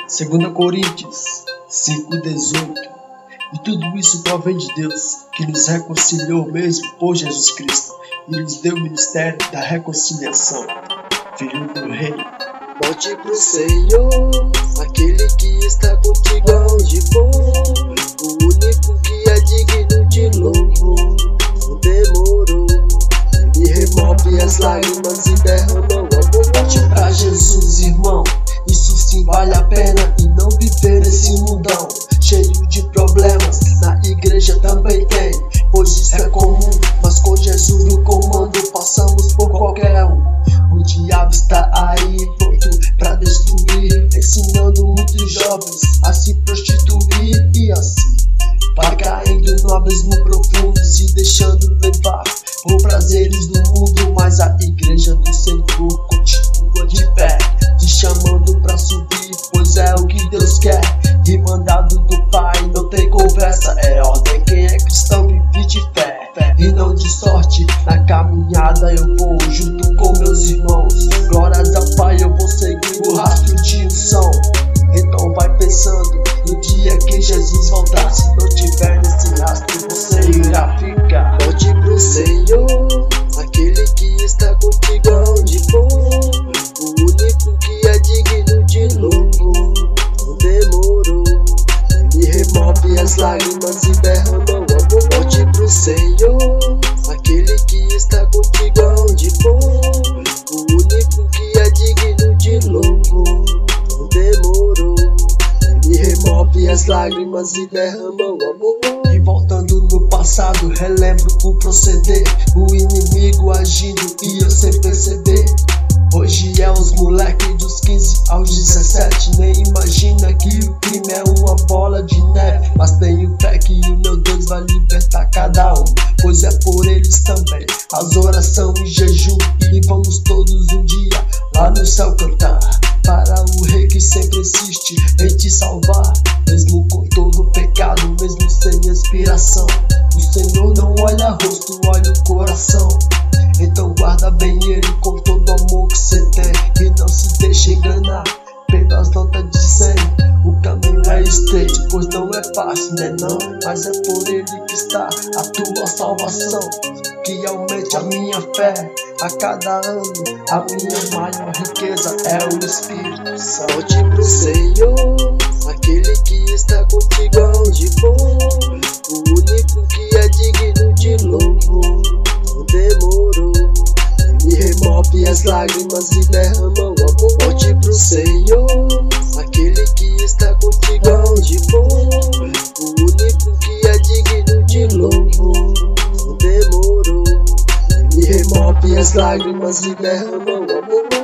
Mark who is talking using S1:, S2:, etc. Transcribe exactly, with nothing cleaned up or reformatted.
S1: Segunda Coríntios cinco, dezoito. E tudo isso provém de Deus, que nos reconciliou mesmo por Jesus Cristo, e nos deu o ministério da reconciliação. Filho do Rei.
S2: Volte pro Senhor, aquele que está contigo aonde for, o único que é digno de louvor. Não demorou, ele remove as lágrimas e derrama o amor.
S1: Volte pra Jesus, irmão, isso sim vale a pena, e não viver nesse mundão cheio de problemas. Na igreja também tem, pois isso é comum, mas com Jesus no comando passamos por qualquer um. O diabo está aí pronto pra destruir, ensinando muitos jovens a se prostituir, e assim vai caindo no abismo profundo, se deixando levar por prazeres do mundo. Mas a igreja do Senhor continua de pé, te chamando pra subir, pois é o que Deus quer. E mandado do Pai não tem conversa, é ordem. Quem é cristão vive de fé e não de sorte. Na caminhada eu vou junto com meus irmãos, glórias ao Pai, eu vou seguir o rastro de unção. Então vai pensando no dia que Jesus voltar, se não tiver nesse rastro você irá ficar.
S2: Volte pro Senhor, aquele que está contigo aonde for, o único que é digno de louvor. Não demorou, ele remove as lágrimas e derrama o amor. Volte pro Senhor, aquele que está contigo aonde for, o único que é digno de louvor. Não demorou, ele remove as lágrimas e derrama o amor.
S1: E voltando no passado, relembro o proceder, o inimigo agindo e eu sem perceber. Hoje é os moleques dos quinze aos dezessete, nem imagina que o crime é uma bola de neve. Mas tenho fé que o meu Deus vai libertar cada um, pois é por eles também as oração e jejum. E vamos todos um dia lá no céu cantar para o Rei que sempre insiste em te salvar, mesmo com todo o pecado, mesmo sem inspiração. O Senhor não olha rosto, olha o coração. Então guarda bem ele com todo o amor que cê tem, e não se deixe enganar pelas notas de cem. O caminho é estreito, pois não é fácil, né não? Mas é por ele que está a tua salvação, que aumente a minha fé a cada ano. A minha maior riqueza é o Espírito Santo.
S2: Volte pro Senhor, aquele que está contigo aonde for, o único que é digno de louvor. Não demorou, ele remove as lágrimas e derrama o amor. Volte pro Senhor, aquele que está contigo aonde for, o único que é digno de louvor. Não demorou, ele remove as lágrimas e derrama o amor.